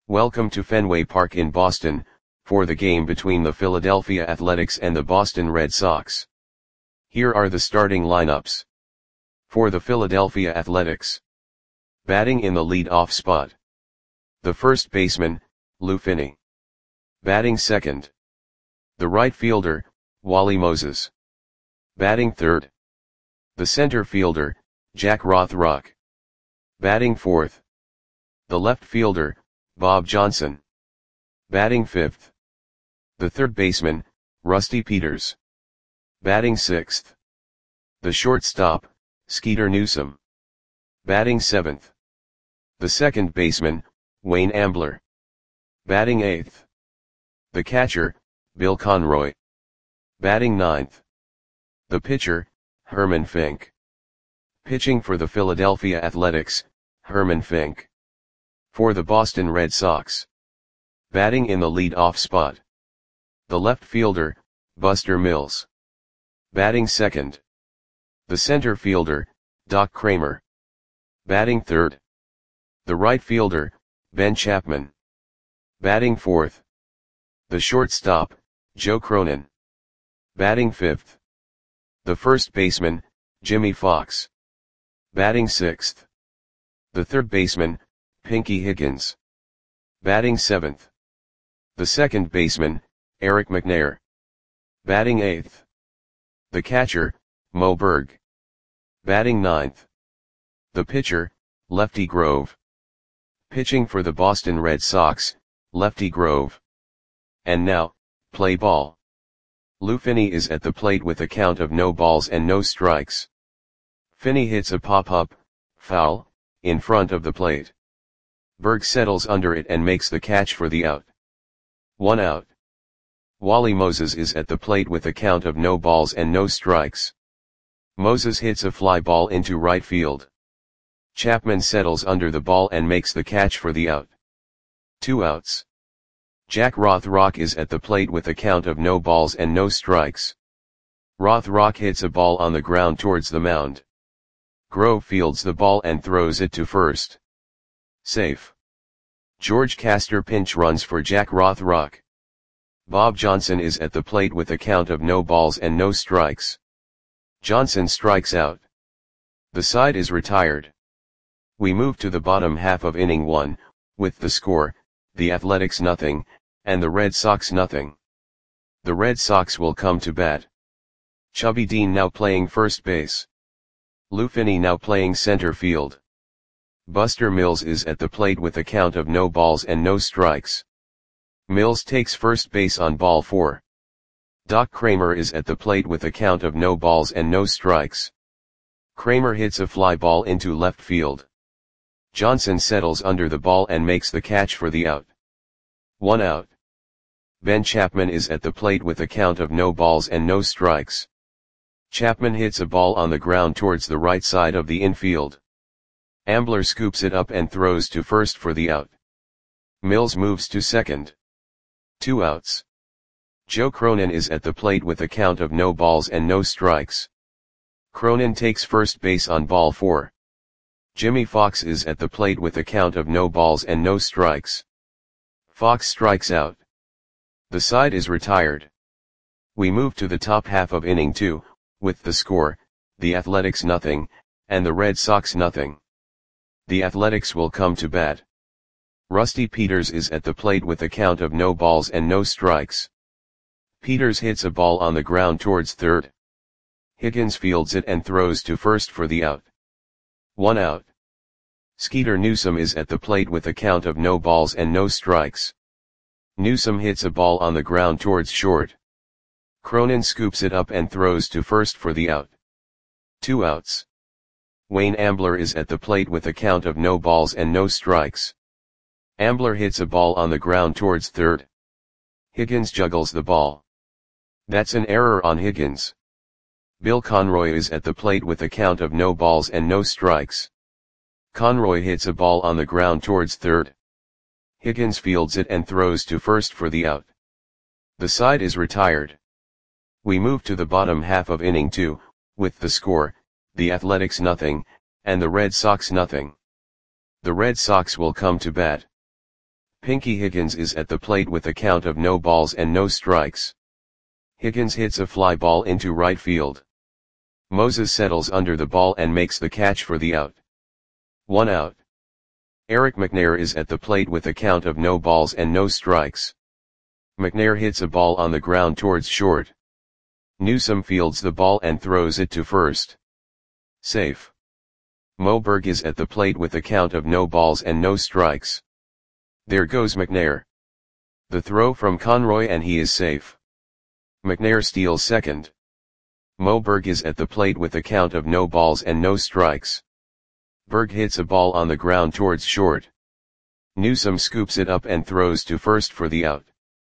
Welcome to Fenway Park in Boston, for the game between the Philadelphia Athletics and the Boston Red Sox. Here are the starting lineups. For the Philadelphia Athletics. Batting in the lead-off spot. The first baseman, Lou Finney. Batting second. The right fielder, Wally Moses. Batting third. The center fielder, Jack Rothrock. Batting fourth. The left fielder, Bob Johnson. Batting fifth. The third baseman, Rusty Peters. Batting sixth. The shortstop, Skeeter Newsome. Batting seventh. The second baseman, Wayne Ambler. Batting eighth. The catcher, Bill Conroy. Batting ninth. The pitcher, Herman Fink. Pitching for the Philadelphia Athletics, Herman Fink. For the Boston Red Sox. Batting in the lead-off spot. The left fielder, Buster Mills. Batting second. The center fielder, Doc Kramer. Batting third. The right fielder, Ben Chapman. Batting fourth. The shortstop, Joe Cronin. Batting fifth. The first baseman, Jimmy Fox. Batting sixth. The third baseman, Pinky Higgins. Batting seventh. The second baseman, Eric McNair. Batting eighth. The catcher, Mo Berg. Batting ninth. The pitcher, Lefty Grove. Pitching for the Boston Red Sox, Lefty Grove. And now, play ball. Lou Finney is at the plate with a count of no balls and no strikes. Finney hits a pop-up, foul, in front of the plate. Berg settles under it and makes the catch for the out. 1 out. Wally Moses is at the plate with a count of no balls and no strikes. Moses hits a fly ball into right field. Chapman settles under the ball and makes the catch for the out. 2 outs. Jack Rothrock is at the plate with a count of no balls and no strikes. Rothrock hits a ball on the ground towards the mound. Grove fields the ball and throws it to first. Safe. George Castor pinch runs for Jack Rothrock. Bob Johnson is at the plate with a count of no balls and no strikes. Johnson strikes out. The side is retired. We move to the bottom half of inning 1, with the score, the Athletics 0, and the Red Sox 0. The Red Sox will come to bat. Chubby Dean now playing first base. Lou Finney now playing center field. Buster Mills is at the plate with a count of no balls and no strikes. Mills takes first base on ball 4. Doc Kramer is at the plate with a count of no balls and no strikes. Kramer hits a fly ball into left field. Johnson settles under the ball and makes the catch for the out. 1 out. Ben Chapman is at the plate with a count of no balls and no strikes. Chapman hits a ball on the ground towards the right side of the infield. Ambler scoops it up and throws to first for the out. Mills moves to second. 2 outs. Joe Cronin is at the plate with a count of no balls and no strikes. Cronin takes first base on ball 4. Jimmy Fox is at the plate with a count of no balls and no strikes. Fox strikes out. The side is retired. We move to the top half of inning 2, with the score, the Athletics 0, and the Red Sox 0. The Athletics will come to bat. Rusty Peters is at the plate with a count of no balls and no strikes. Peters hits a ball on the ground towards third. Higgins fields it and throws to first for the out. 1 out. Skeeter Newsome is at the plate with a count of no balls and no strikes. Newsome hits a ball on the ground towards short. Cronin scoops it up and throws to first for the out. 2 outs. Wayne Ambler is at the plate with a count of no balls and no strikes. Ambler hits a ball on the ground towards third. Higgins juggles the ball. That's an error on Higgins. Bill Conroy is at the plate with a count of no balls and no strikes. Conroy hits a ball on the ground towards third. Higgins fields it and throws to first for the out. The side is retired. We move to the bottom half of inning 2, with the score, the Athletics 0, and the Red Sox 0. The Red Sox will come to bat. Pinky Higgins is at the plate with a count of no balls and no strikes. Higgins hits a fly ball into right field. Moses settles under the ball and makes the catch for the out. 1 out. Eric McNair is at the plate with a count of no balls and no strikes. McNair hits a ball on the ground towards short. Newsome fields the ball and throws it to first. Safe. Moberg is at the plate with a count of no balls and no strikes. There goes McNair. The throw from Conroy and he is safe. McNair steals second. Moberg is at the plate with a count of no balls and no strikes. Berg hits a ball on the ground towards short. Newsome scoops it up and throws to first for the out.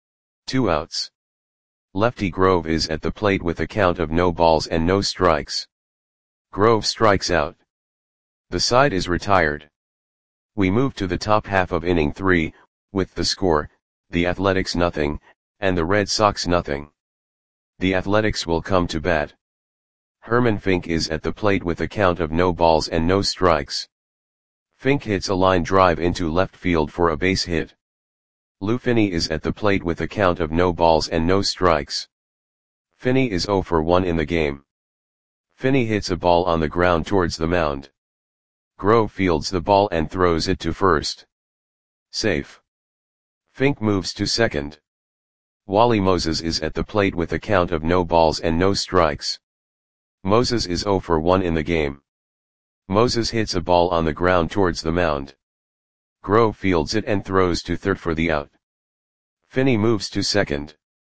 2 outs. Lefty Grove is at the plate with a count of no balls and no strikes. Grove strikes out. The side is retired. We move to the top half of inning 3, with the score, the Athletics nothing, and the Red Sox nothing. The Athletics will come to bat. Herman Fink is at the plate with a count of no balls and no strikes. Fink hits a line drive into left field for a base hit. Lou Finney is at the plate with a count of no balls and no strikes. Finney is 0 for 1 in the game. Finney hits a ball on the ground towards the mound. Grove fields the ball and throws it to first. Safe. Fink moves to second. Wally Moses is at the plate with a count of no balls and no strikes. Moses is 0 for 1 in the game. Moses hits a ball on the ground towards the mound. Grove fields it and throws to third for the out. Finney moves to second.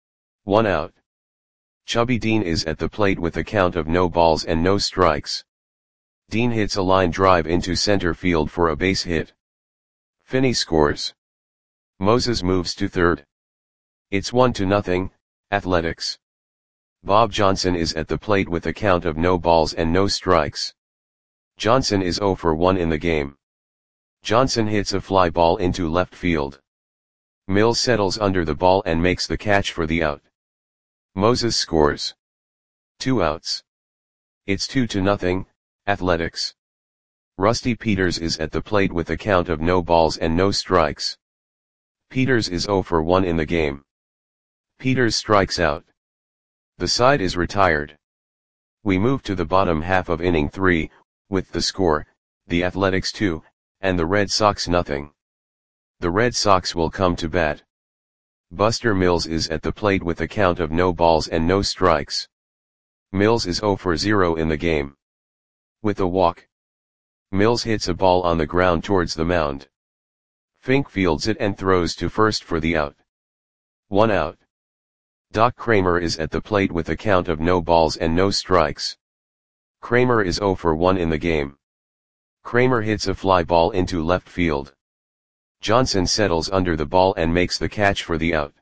1 out. Chubby Dean is at the plate with a count of no balls and no strikes. Dean hits a line drive into center field for a base hit. Finney scores. Moses moves to third. It's 1-0, Athletics. Bob Johnson is at the plate with a count of no balls and no strikes. Johnson is 0 for 1 in the game. Johnson hits a fly ball into left field. Mills settles under the ball and makes the catch for the out. Moses scores. 2 outs. It's 2-0, Athletics. Rusty Peters is at the plate with a count of no balls and no strikes. Peters is 0 for 1 in the game. Peters strikes out. The side is retired. We move to the bottom half of inning 3, with the score, the Athletics 2, and the Red Sox nothing. The Red Sox will come to bat. Buster Mills is at the plate with a count of no balls and no strikes. Mills is 0 for 0 in the game. With a walk. Mills hits a ball on the ground towards the mound. Fink fields it and throws to first for the out. 1 out. Doc Kramer is at the plate with a count of no balls and no strikes. Kramer is 0 for 1 in the game. Kramer hits a fly ball into left field. Johnson settles under the ball and makes the catch for the out.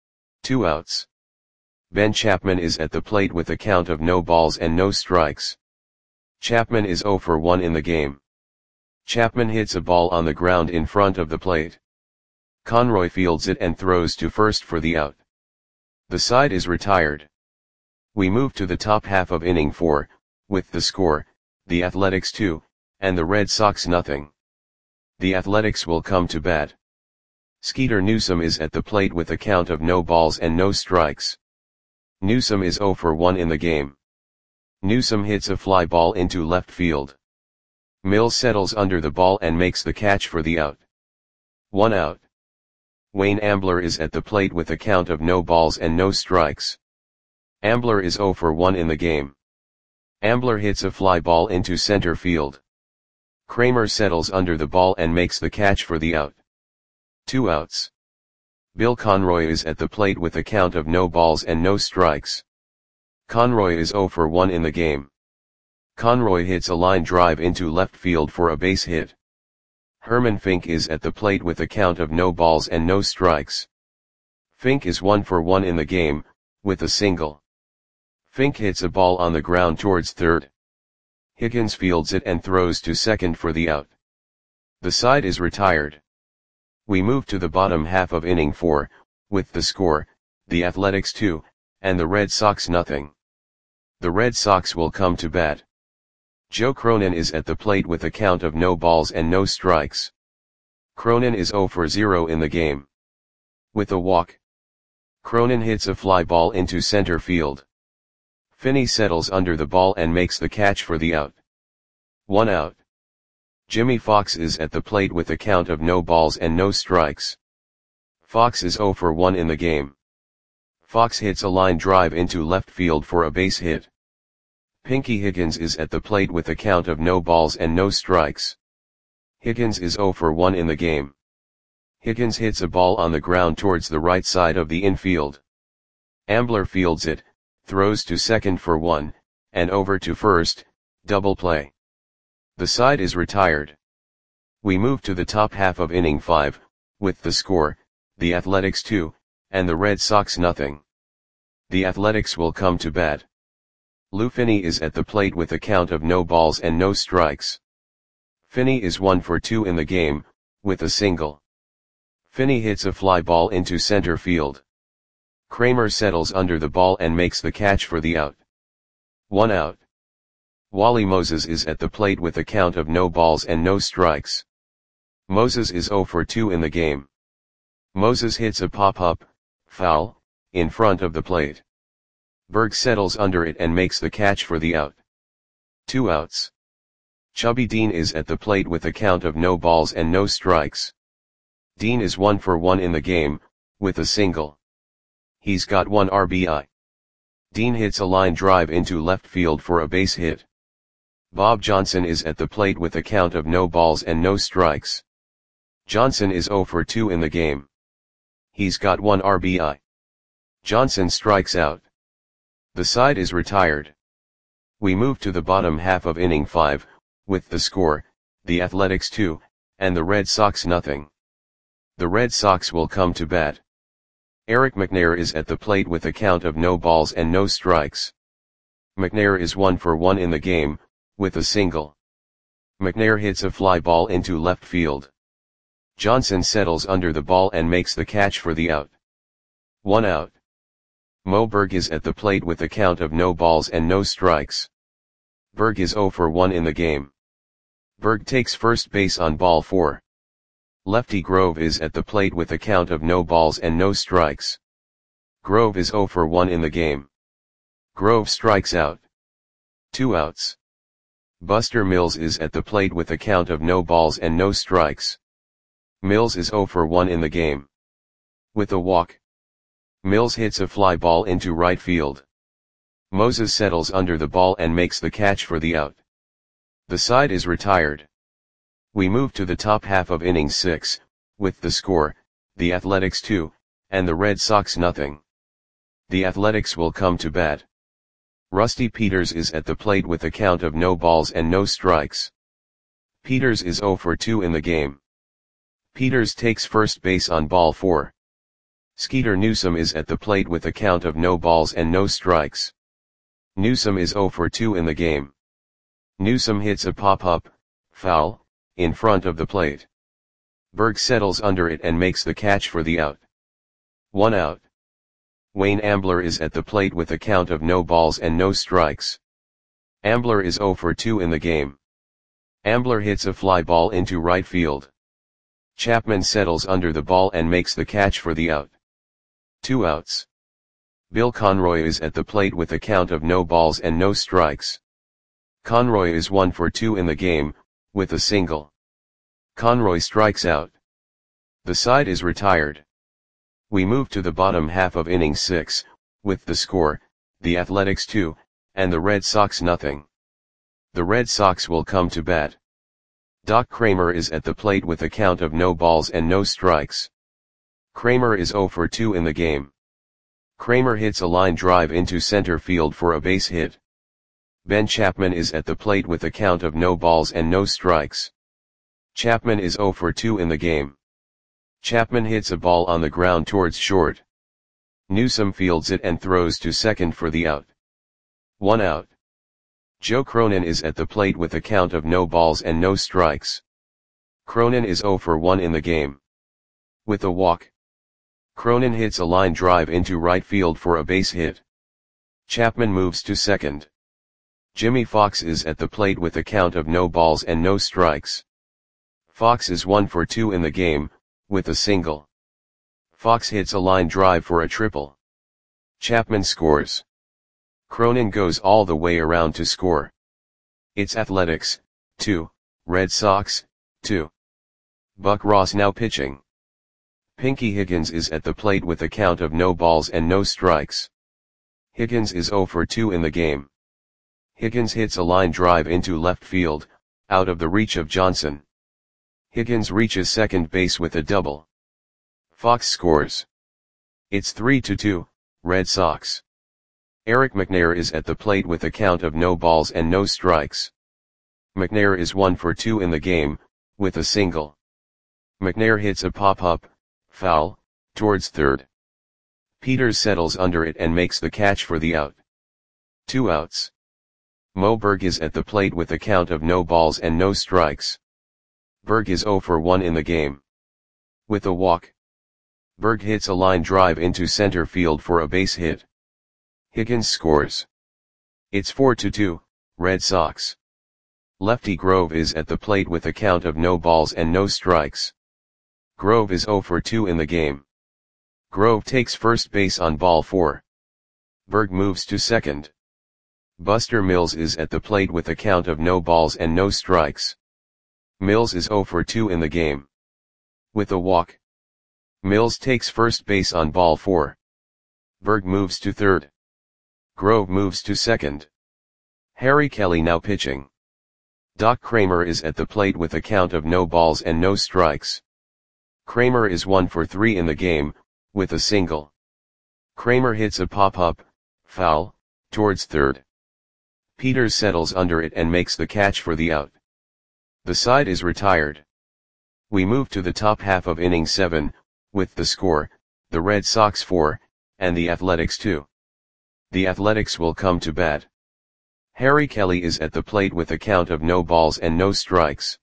2 outs. Ben Chapman is at the plate with a count of no balls and no strikes. Chapman is 0 for 1 in the game. Chapman hits a ball on the ground in front of the plate. Conroy fields it and throws to first for the out. The side is retired. We move to the top half of inning 4, with the score, the Athletics 2, and the Red Sox nothing. The Athletics will come to bat. Skeeter Newsome is at the plate with a count of no balls and no strikes. Newsome is 0 for 1 in the game. Newsome hits a fly ball into left field. Mills settles under the ball and makes the catch for the out. 1 out. Wayne Ambler is at the plate with a count of no balls and no strikes. Ambler is 0 for 1 in the game. Ambler hits a fly ball into center field. Kramer settles under the ball and makes the catch for the out. 2 outs. Bill Conroy is at the plate with a count of no balls and no strikes. Conroy is 0 for 1 in the game. Conroy hits a line drive into left field for a base hit. Herman Fink is at the plate with a count of no balls and no strikes. Fink is 1 for 1 in the game, with a single. Fink hits a ball on the ground towards third. Higgins fields it and throws to second for the out. The side is retired. We move to the bottom half of inning 4, with the score, the Athletics 2, and the Red Sox nothing. The Red Sox will come to bat. Joe Cronin is at the plate with a count of no balls and no strikes. Cronin is 0 for 0 in the game. With a walk, Cronin hits a fly ball into center field. Finney settles under the ball and makes the catch for the out. 1 out. Jimmy Fox is at the plate with a count of no balls and no strikes. Fox is 0 for 1 in the game. Fox hits a line drive into left field for a base hit. Pinky Higgins is at the plate with a count of no balls and no strikes. Higgins is 0 for 1 in the game. Higgins hits a ball on the ground towards the right side of the infield. Ambler fields it, throws to second for 1, and over to first, double play. The side is retired. We move to the top half of inning 5, with the score, the Athletics 2, and the Red Sox nothing. The Athletics will come to bat. Lou Finney is at the plate with a count of no balls and no strikes. Finney is 1 for 2 in the game, with a single. Finney hits a fly ball into center field. Kramer settles under the ball and makes the catch for the out. 1 out. Wally Moses is at the plate with a count of no balls and no strikes. Moses is 0 for 2 in the game. Moses hits a pop-up, foul, in front of the plate. Berg settles under it and makes the catch for the out. 2 outs. Chubby Dean is at the plate with a count of no balls and no strikes. Dean is 1 for 1 in the game, with a single. He's got 1 RBI. Dean hits a line drive into left field for a base hit. Bob Johnson is at the plate with a count of no balls and no strikes. Johnson is 0 for 2 in the game. He's got 1 RBI. Johnson strikes out. The side is retired. We move to the bottom half of inning 5, with the score, the Athletics 2, and the Red Sox nothing. The Red Sox will come to bat. Eric McNair is at the plate with a count of no balls and no strikes. McNair is 1 for 1 in the game, with a single. McNair hits a fly ball into left field. Johnson settles under the ball and makes the catch for the out. 1 out. Mo Berg is at the plate with a count of no balls and no strikes. Berg is 0 for 1 in the game. Berg takes first base on ball 4. Lefty Grove is at the plate with a count of no balls and no strikes. Grove is 0 for 1 in the game. Grove strikes out. 2 outs. Buster Mills is at the plate with a count of no balls and no strikes. Mills is 0 for 1 in the game. With a walk, Mills hits a fly ball into right field. Moses settles under the ball and makes the catch for the out. The side is retired. We move to the top half of inning 6, with the score, the Athletics 2, and the Red Sox nothing. The Athletics will come to bat. Rusty Peters is at the plate with a count of no balls and no strikes. Peters is 0 for 2 in the game. Peters takes first base on ball 4. Skeeter Newsome is at the plate with a count of no balls and no strikes. Newsome is 0 for 2 in the game. Newsome hits a pop-up, foul, in front of the plate. Berg settles under it and makes the catch for the out. 1 out. Wayne Ambler is at the plate with a count of no balls and no strikes. Ambler is 0 for 2 in the game. Ambler hits a fly ball into right field. Chapman settles under the ball and makes the catch for the out. 2 outs. Bill Conroy is at the plate with a count of no balls and no strikes. Conroy is 1 for 2 in the game, with a single. Conroy strikes out. The side is retired. We move to the bottom half of inning 6, with the score, the Athletics 2, and the Red Sox nothing. The Red Sox will come to bat. Doc Kramer is at the plate with a count of no balls and no strikes. Kramer is 0 for 2 in the game. Kramer hits a line drive into center field for a base hit. Ben Chapman is at the plate with a count of no balls and no strikes. Chapman is 0 for 2 in the game. Chapman hits a ball on the ground towards short. Newsome fields it and throws to second for the out. 1 out. Joe Cronin is at the plate with a count of no balls and no strikes. Cronin is 0 for 1 in the game. With a walk, Cronin hits a line drive into right field for a base hit. Chapman moves to second. Jimmy Fox is at the plate with a count of no balls and no strikes. Fox is 1 for 2 in the game, with a single. Fox hits a line drive for a triple. Chapman scores. Cronin goes all the way around to score. It's Athletics, 2, Red Sox, 2. Buck Ross now pitching. Pinky Higgins is at the plate with a count of no balls and no strikes. Higgins is 0 for 2 in the game. Higgins hits a line drive into left field, out of the reach of Johnson. Higgins reaches second base with a double. Fox scores. It's 3-2, Red Sox. Eric McNair is at the plate with a count of no balls and no strikes. McNair is 1 for 2 in the game, with a single. McNair hits a pop-up, foul, towards third. Peters settles under it and makes the catch for the out. 2 outs. Mo Berg is at the plate with a count of no balls and no strikes. Berg is 0 for 1 in the game. With a walk. Berg hits a line drive into center field for a base hit. Higgins scores. It's 4-2, Red Sox. Lefty Grove is at the plate with a count of no balls and no strikes. Grove is 0 for 2 in the game. Grove takes first base on ball 4. Berg moves to second. Buster Mills is at the plate with a count of no balls and no strikes. Mills is 0 for 2 in the game. With a walk. Mills takes first base on ball 4. Berg moves to third. Grove moves to second. Harry Kelly now pitching. Doc Kramer is at the plate with a count of no balls and no strikes. Kramer is 1 for 3 in the game, with a single. Kramer hits a pop-up, foul, towards third. Peters settles under it and makes the catch for the out. The side is retired. We move to the top half of inning 7, with the score, the Red Sox 4, and the Athletics 2. The Athletics will come to bat. Harry Kelly is at the plate with a count of no balls and no strikes.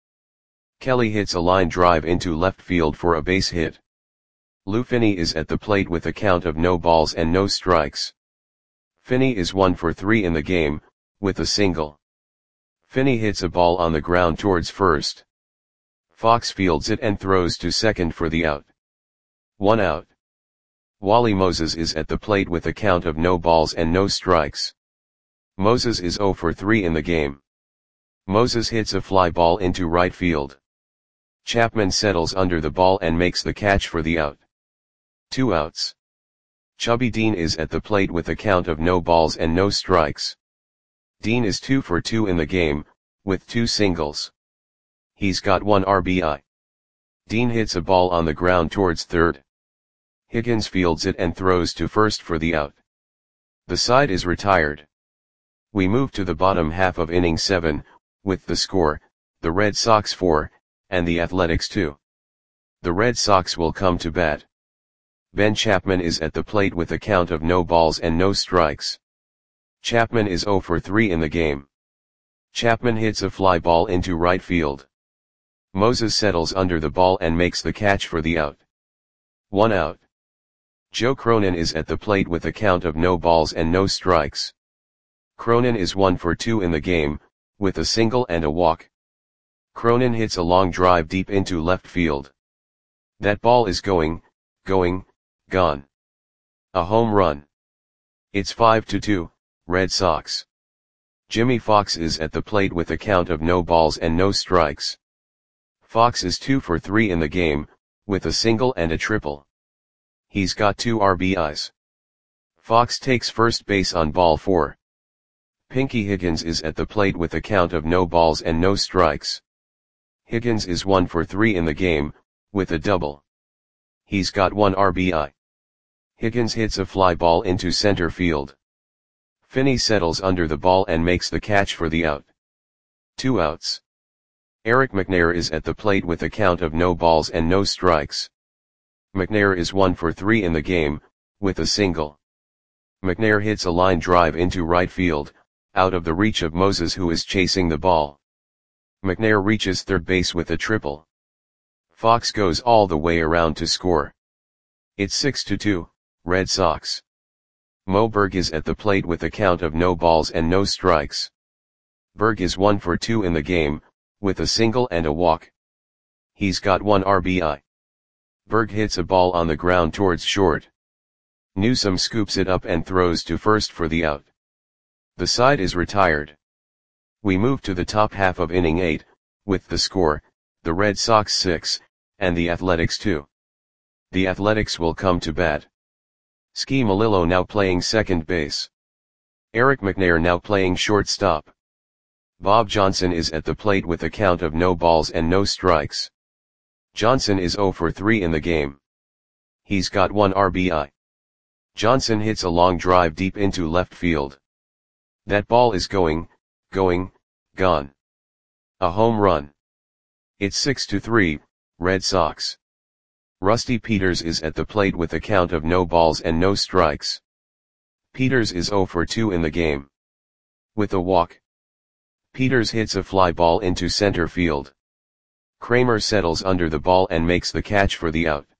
Kelly hits a line drive into left field for a base hit. Lou Finney is at the plate with a count of no balls and no strikes. Finney is 1 for 3 in the game, with a single. Finney hits a ball on the ground towards first. Fox fields it and throws to second for the out. 1 out. Wally Moses is at the plate with a count of no balls and no strikes. Moses is 0 for 3 in the game. Moses hits a fly ball into right field. Chapman settles under the ball and makes the catch for the out. 2 outs. Chubby Dean is at the plate with a count of no balls and no strikes. Dean is 2 for 2 in the game, with 2 singles. He's got 1 RBI. Dean hits a ball on the ground towards third. Higgins fields it and throws to first for the out. The side is retired. We move to the bottom half of inning 7, with the score, the Red Sox 4, and the Athletics 2. The Red Sox will come to bat. Ben Chapman is at the plate with a count of no balls and no strikes. Chapman is 0 for 3 in the game. Chapman hits a fly ball into right field. Moses settles under the ball and makes the catch for the out. 1 out. Joe Cronin is at the plate with a count of no balls and no strikes. Cronin is 1 for 2 in the game, with a single and a walk. Cronin hits a long drive deep into left field. That ball is gone. A home run. It's 5-2, Red Sox. Jimmy Fox is at the plate with a count of no balls and no strikes. Fox is 2 for 3 in the game, with a single and a triple. He's got 2 RBIs. Fox takes first base on ball 4. Pinky Higgins is at the plate with a count of no balls and no strikes. Higgins is 1 for 3 in the game, with a double. He's got 1 RBI. Higgins hits a fly ball into center field. Finney settles under the ball and makes the catch for the out. 2 outs. Eric McNair is at the plate with a count of no balls and no strikes. McNair is 1 for 3 in the game, with a single. McNair hits a line drive into right field, out of the reach of Moses who is chasing the ball. McNair reaches third base with a triple. Fox goes all the way around to score. It's 6-2, Red Sox. Mo Berg is at the plate with a count of no balls and no strikes. Berg is 1 for 2 in the game, with a single and a walk. He's got 1 RBI. Berg hits a ball on the ground towards short. Newsome scoops it up and throws to first for the out. The side is retired. We move to the top half of inning 8, with the score, the Red Sox 6, and the Athletics 2. The Athletics will come to bat. Ski Melillo now playing second base. Eric McNair now playing shortstop. Bob Johnson is at the plate with a count of no balls and no strikes. Johnson is 0 for 3 in the game. He's got 1 RBI. Johnson hits a long drive deep into left field. That ball is gone. A home run. It's 6-3, Red Sox. Rusty Peters is at the plate with a count of no balls and no strikes. Peters is 0 for 2 in the game. With a walk. Peters hits a fly ball into center field. Kramer settles under the ball and makes the catch for the out.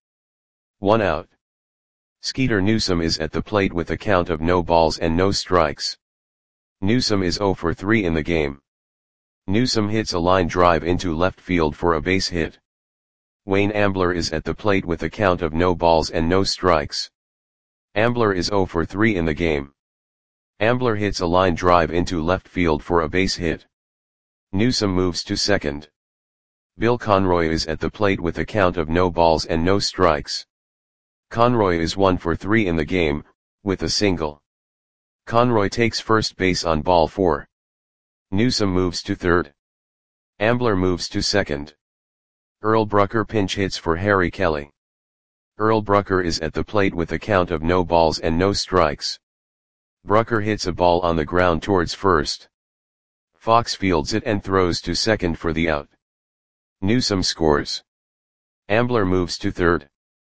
1 out. Skeeter Newsome is at the plate with a count of no balls and no strikes. Newsome is 0 for 3 in the game. Newsome hits a line drive into left field for a base hit. Wayne Ambler is at the plate with a count of no balls and no strikes. Ambler is 0 for 3 in the game. Ambler hits a line drive into left field for a base hit. Newsome moves to second. Bill Conroy is at the plate with a count of no balls and no strikes. Conroy is 1 for 3 in the game, with a single. Conroy takes first base on ball 4. Newsome moves to third. Ambler moves to second. Earl Brucker pinch hits for Harry Kelly. Earl Brucker is at the plate with a count of no balls and no strikes. Brucker hits a ball on the ground towards first. Fox fields it and throws to second for the out. Newsome scores. Ambler moves to third.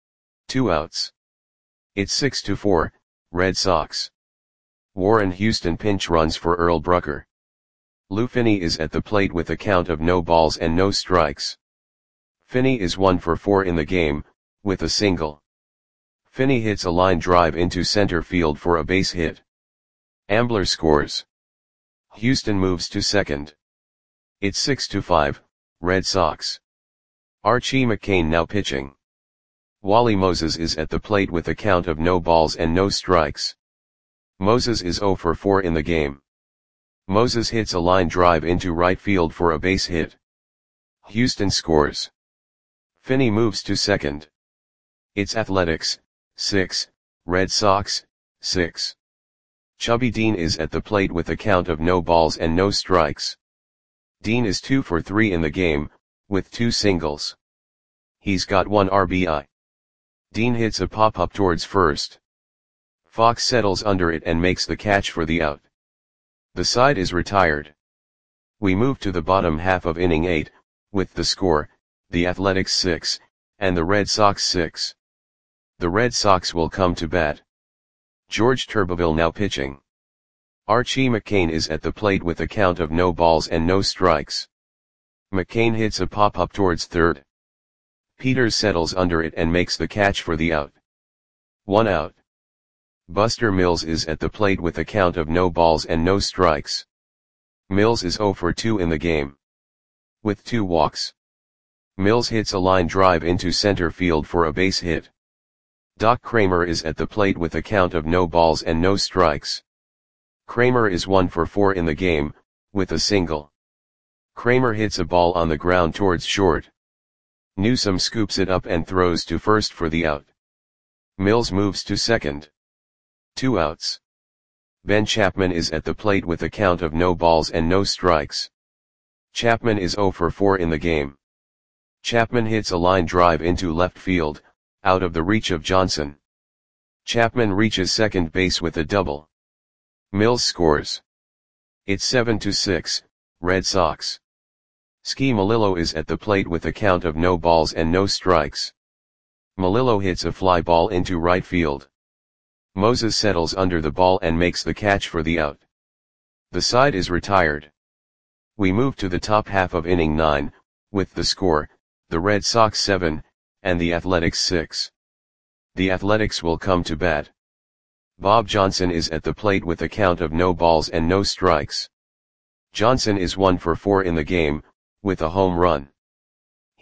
2 outs. It's 6-4, Red Sox. Warren Houston pinch runs for Earl Brucker. Lou Finney is at the plate with a count of no balls and no strikes. Finney is 1 for 4 in the game, with a single. Finney hits a line drive into center field for a base hit. Ambler scores. Houston moves to second. It's 6-5, Red Sox. Archie McCain now pitching. Wally Moses is at the plate with a count of no balls and no strikes. Moses is 0 for 4 in the game. Moses hits a line drive into right field for a base hit. Houston scores. Finney moves to second. It's Athletics, 6, Red Sox, 6. Chubby Dean is at the plate with a count of no balls and no strikes. Dean is 2 for 3 in the game, with 2 singles. He's got 1 RBI. Dean hits a pop-up towards first. Fox settles under it and makes the catch for the out. The side is retired. We move to the bottom half of inning 8, with the score, the Athletics 6, and the Red Sox 6. The Red Sox will come to bat. George Turbeville now pitching. Archie McCain is at the plate with a count of no balls and no strikes. McCain hits a pop-up towards third. Peters settles under it and makes the catch for the out. 1 out. Buster Mills is at the plate with a count of no balls and no strikes. Mills is 0 for 2 in the game. With 2 walks. Mills hits a line drive into center field for a base hit. Doc Kramer is at the plate with a count of no balls and no strikes. Kramer is 1 for 4 in the game, with a single. Kramer hits a ball on the ground towards short. Newsome scoops it up and throws to first for the out. Mills moves to second. 2 outs. Ben Chapman is at the plate with a count of no balls and no strikes. Chapman is 0 for 4 in the game. Chapman hits a line drive into left field, out of the reach of Johnson. Chapman reaches second base with a double. Mills scores. It's 7-6, Red Sox. Ski Melillo is at the plate with a count of no balls and no strikes. Melillo hits a fly ball into right field. Moses settles under the ball and makes the catch for the out. The side is retired. We move to the top half of inning 9, with the score, the Red Sox 7, and the Athletics 6. The Athletics will come to bat. Bob Johnson is at the plate with a count of no balls and no strikes. Johnson is 1 for 4 in the game, with a home run.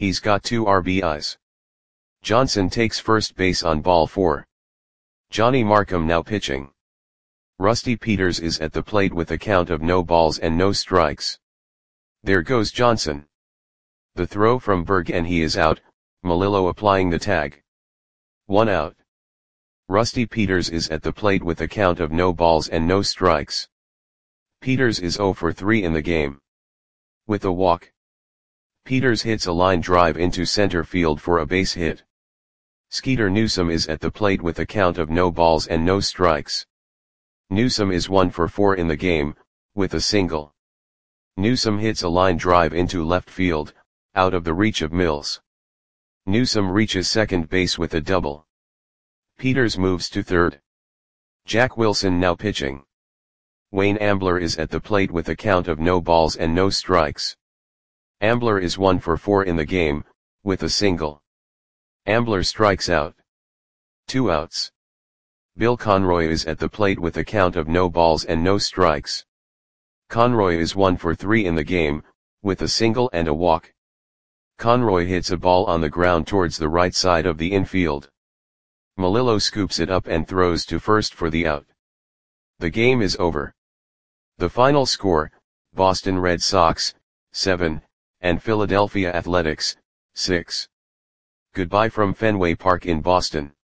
He's got 2 RBIs. Johnson takes first base on ball 4. Johnny Markham now pitching. Rusty Peters is at the plate with a count of no balls and no strikes. There goes Johnson. The throw from Berg and he is out, Melillo applying the tag. 1 out. Rusty Peters is at the plate with a count of no balls and no strikes. Peters is 0 for 3 in the game. With a walk. Peters hits a line drive into center field for a base hit. Skeeter Newsome is at the plate with a count of no balls and no strikes. Newsome is 1 for 4 in the game, with a single. Newsome hits a line drive into left field, out of the reach of Mills. Newsome reaches second base with a double. Peters moves to third. Jack Wilson now pitching. Wayne Ambler is at the plate with a count of no balls and no strikes. Ambler is 1 for 4 in the game, with a single. Ambler strikes out. 2 outs. Bill Conroy is at the plate with a count of no balls and no strikes. Conroy is 1 for 3 in the game, with a single and a walk. Conroy hits a ball on the ground towards the right side of the infield. Melillo scoops it up and throws to first for the out. The game is over. The final score, Boston Red Sox, 7, and Philadelphia Athletics, 6. Goodbye from Fenway Park in Boston.